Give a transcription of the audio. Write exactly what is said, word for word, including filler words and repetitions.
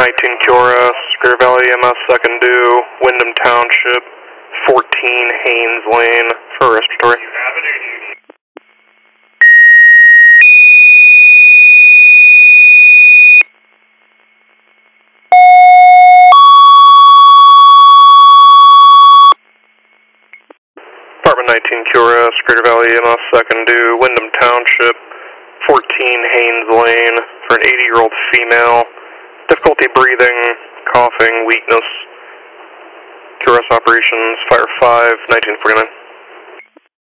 nineteen Cura, Superior Valley E M S second due, Wyndham Township, fourteen Haynes Lane for respiratory. Department nineteen Cura, Superior Valley E M S second due, Wyndham Township, fourteen Haynes Lane for an eighty year old female. Difficulty breathing, coughing, weakness. Q R S operations, Fire five, nineteen forty-nine.